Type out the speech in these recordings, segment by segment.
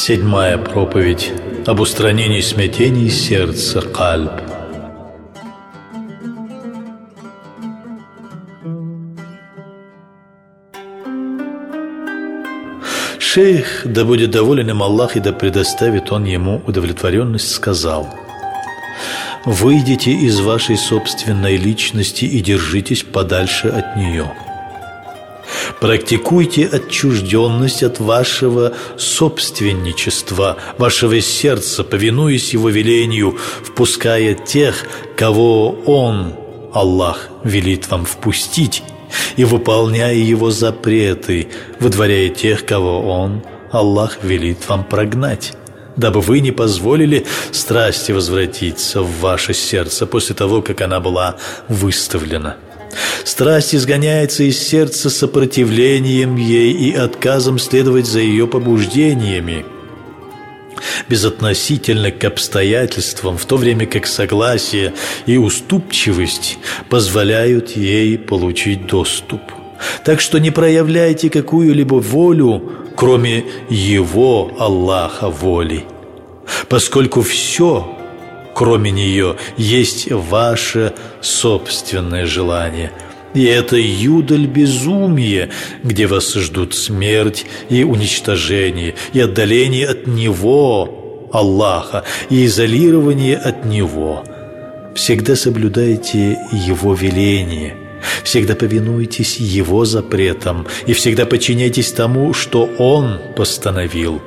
Седьмая проповедь об устранении смятений сердца кальб. Шейх, да будет доволен им Аллах и да предоставит он ему удовлетворенность, сказал: «Выйдите из вашей собственной личности и держитесь подальше от нее. Практикуйте отчужденность от вашего собственничества, вашего сердца, повинуясь его велению, впуская тех, кого Он, Аллах, велит вам впустить, и выполняя его запреты, выдворяя тех, кого Он, Аллах, велит вам прогнать, дабы вы не позволили страсти возвратиться в ваше сердце после того, как она была выставлена. Страсть изгоняется из сердца сопротивлением ей и отказом следовать за ее побуждениями, безотносительно к обстоятельствам, в то время как согласие и уступчивость позволяют ей получить доступ. Так что не проявляйте какую-либо волю, кроме Его, Аллаха, воли, поскольку все, кроме нее, есть ваше собственное желание. И это юдаль безумие, где вас ждут смерть и уничтожение, и отдаление от Него, Аллаха, и изолирование от Него. Всегда соблюдайте Его веление, всегда повинуйтесь Его запретам и всегда подчиняйтесь тому, что Он постановил.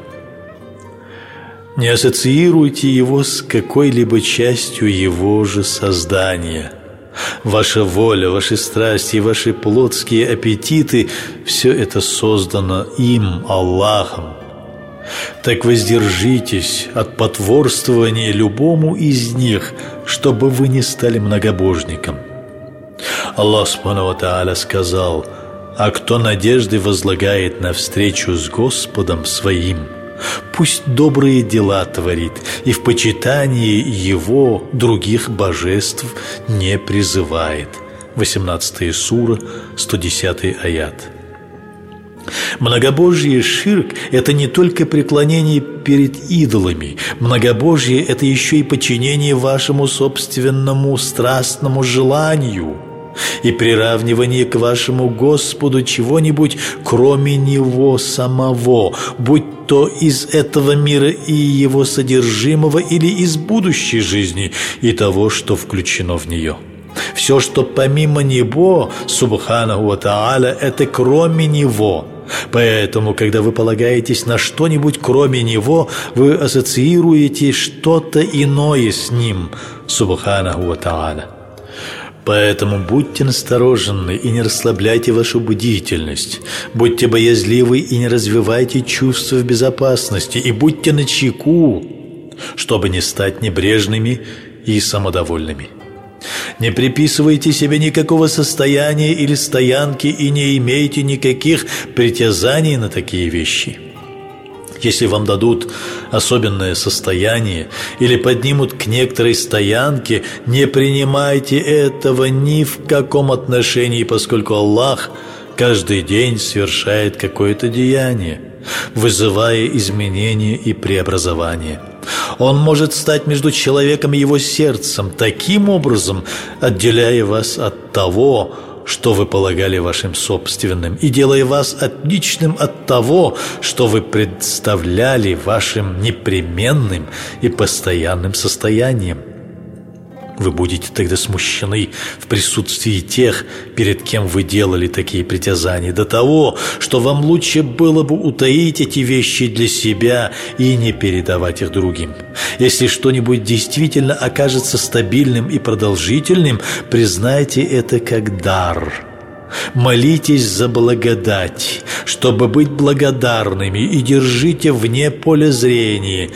Не ассоциируйте его с какой-либо частью его же создания. Ваша воля, ваши страсти, ваши плотские аппетиты – все это создано им, Аллахом. Так воздержитесь от потворствования любому из них, чтобы вы не стали многобожником. Аллах Субхану ва Тааля сказал: «А кто надежды возлагает на встречу с Господом своим, пусть добрые дела творит, и в почитании Его других божеств не призывает». 18 сура, 110 аят. Многобожие ширк – это не только преклонение перед идолами. Многобожие – это еще и подчинение вашему собственному страстному желанию и приравнивание к вашему Господу чего-нибудь, кроме Него самого, будь то из этого мира и его содержимого, или из будущей жизни и того, что включено в нее. Все, что помимо Него, Субханаху ва Тааля, это кроме Него. Поэтому, когда вы полагаетесь на что-нибудь кроме Него, вы ассоциируете что-то иное с Ним, Субханаху ва Тааля. Поэтому будьте настороженны и не расслабляйте вашу бдительность. Будьте боязливы и не развивайте чувства безопасности. И будьте начеку, чтобы не стать небрежными и самодовольными. Не приписывайте себе никакого состояния или стоянки и не имейте никаких притязаний на такие вещи. Если вам дадут особенное состояние или поднимут к некоторой стоянке, не принимайте этого ни в каком отношении, поскольку Аллах каждый день совершает какое-то деяние, вызывая изменения и преобразования. Он может стать между человеком и его сердцем, таким образом отделяя вас от того, что вы полагали вашим собственным, и делая вас отличным от того, что вы представляли вашим непременным и постоянным состоянием. Вы будете тогда смущены в присутствии тех, перед кем вы делали такие притязания, до того, что вам лучше было бы утаить эти вещи для себя и не передавать их другим. Если что-нибудь действительно окажется стабильным и продолжительным, признайте это как дар. Молитесь за благодать, чтобы быть благодарными, и держите вне поля зрения.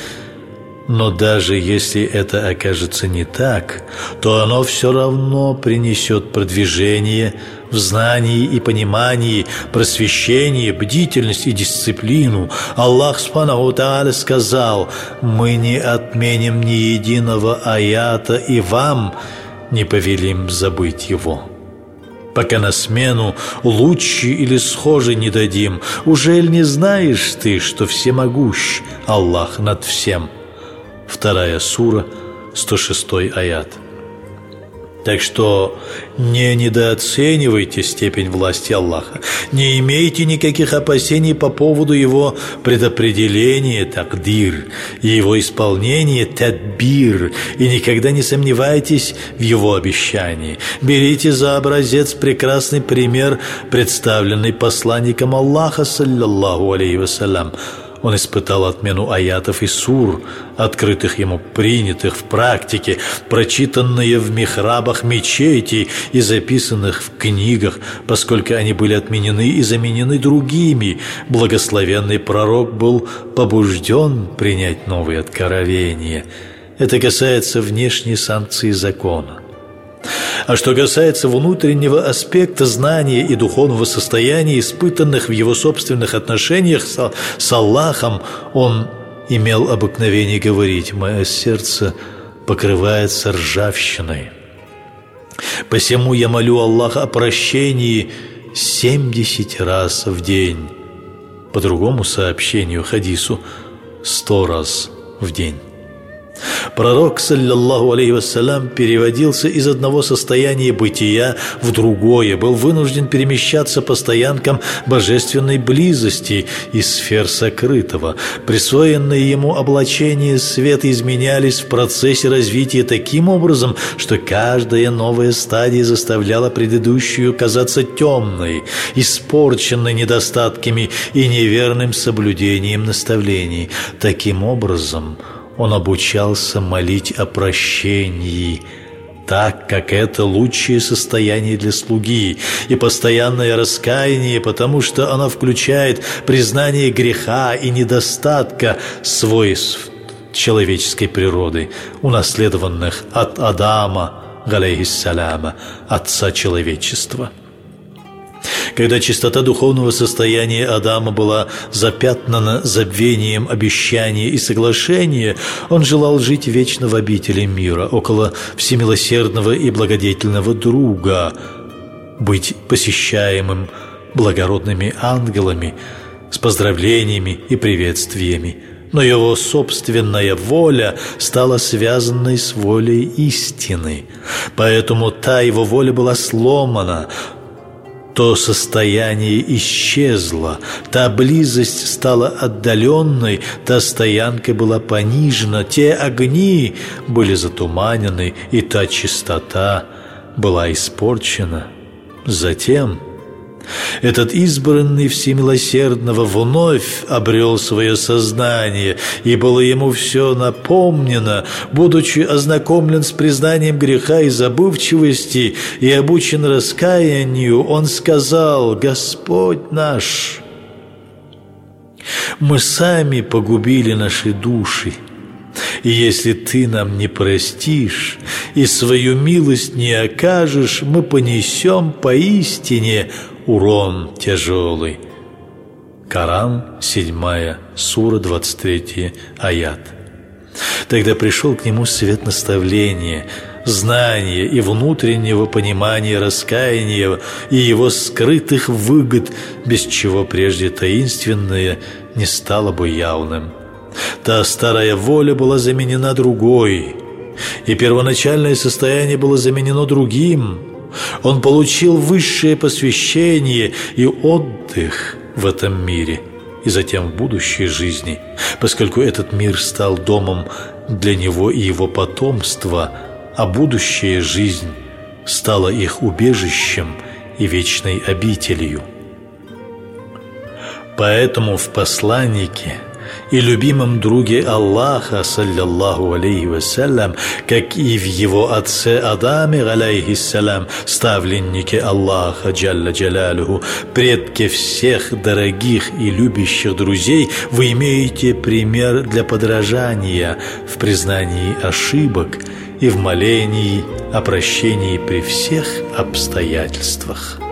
Но даже если это окажется не так, то оно все равно принесет продвижение в знании и понимании, просвещение, бдительность и дисциплину. Аллах Субханаху ва Тааля сказал: «Мы не отменим ни единого аята и вам не повелим забыть его». пока на смену лучше или схоже не дадим. Ужель не знаешь ты, что всемогущ Аллах над всем? 2 сура, 106 аят. Так что не недооценивайте степень власти Аллаха, не имейте никаких опасений по поводу Его предопределения такдир и Его исполнения тадбир, и никогда не сомневайтесь в Его обещании. Берите за образец прекрасный пример, представленный посланником Аллаха, саллаллаху алейхи вассалям. Он испытал отмену аятов и сур, открытых ему, принятых в практике, прочитанные в михрабах мечетей и записанных в книгах, поскольку они были отменены и заменены другими. Благословенный пророк был побужден принять новые откровения. Это касается внешней санкции закона. А что касается внутреннего аспекта знания и духовного состояния, испытанных в его собственных отношениях с Аллахом, он имел обыкновение говорить: «Мое сердце покрывается ржавчиной. Посему я молю Аллаха о прощении 70 раз в день». По другому сообщению, хадису, 100 раз в день. Пророк, саллаллаху алейхи вассалям, переводился из одного состояния бытия в другое, был вынужден перемещаться по стоянкам божественной близости из сфер сокрытого. Присвоенные ему облачения света изменялись в процессе развития таким образом, что каждая новая стадия заставляла предыдущую казаться темной, испорченной недостатками и неверным соблюдением наставлений. Таким образом, он обучался молить о прощении, так как это лучшее состояние для слуги, и постоянное раскаяние, потому что оно включает признание греха и недостатка свойств человеческой природы, унаследованных от Адама, алейхиссаляма, отца человечества. Когда чистота духовного состояния Адама была запятнана забвением обещания и соглашения, он желал жить вечно в обители мира, около всемилосердного и благодетельного друга, быть посещаемым благородными ангелами с поздравлениями и приветствиями. Но его собственная воля стала связанной с волей истины, поэтому та его воля была сломана. То состояние исчезло, та близость стала отдаленной, та стоянка была понижена, те огни были затуманены, и та чистота была испорчена. Затем этот избранный всемилосердного вновь обрел свое сознание, и было ему все напомнено. Будучи ознакомлен с признанием греха и забывчивости и обучен раскаянию, он сказал: «Господь наш, мы сами погубили наши души, и если Ты нам не простишь и свою милость не окажешь, мы понесем поистине урон тяжелый». Коран, 7 сура, 23 аят. Тогда пришел к нему свет наставления, знания и внутреннего понимания раскаяния и его скрытых выгод, без чего прежде таинственное не стало бы явным. Та старая воля была заменена другой, и первоначальное состояние было заменено другим. Он получил высшее посвящение и отдых в этом мире и затем в будущей жизни, поскольку этот мир стал домом для него и его потомства, а будущая жизнь стала их убежищем и вечной обителью. Поэтому в посланнике и любимом друге Аллаха, саллаллаху алейхи вассалям, как и в его отце Адаме, алейхиссалям, ставленнике Аллаха, джалля джалялюху, предке всех дорогих и любящих друзей, вы имеете пример для подражания в признании ошибок и в молении о прощении при всех обстоятельствах.